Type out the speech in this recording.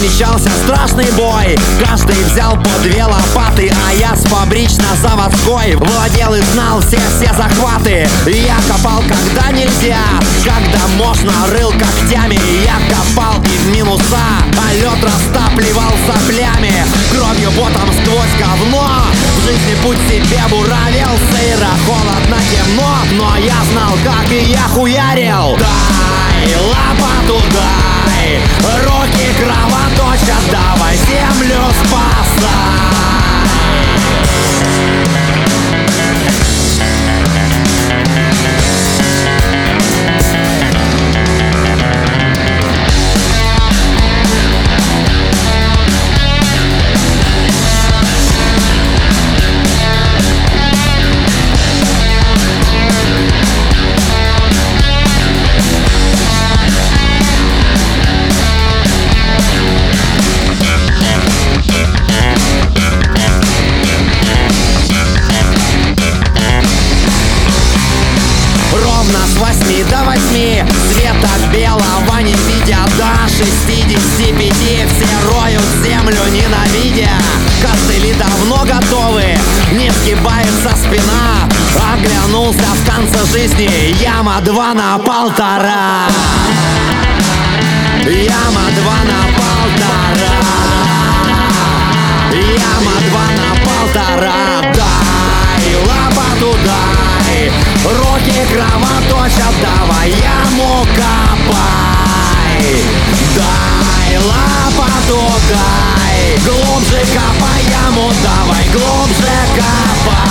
намечался страшный бой. Каждый взял по 2 лопаты, а я с фабрично-заводской владел и знал все захваты. Я копал когда нельзя, когда можно рыл когтями. Я копал и в минуса, а лед растапливал соплями. Кровью потом сквозь говно в жизни путь себе буравил. Сыро, холодно, темно, но я знал, как и я хуярил. Дай лопату, дай, руки кровоточат, давай землю спасай. С 8 до 8 света белого не видя, до 65 все роют землю ненавидя. Костыли давно готовы, не сгибается спина. Оглянулся в конце жизни, яма 2 на 1,5. Яма 2 на 1,5. Яма 2 на 1,5. Дай лопату, дай, руки кровоточат, давай яму копай. Дай лопату, дай, глубже копай яму, давай глубже копай.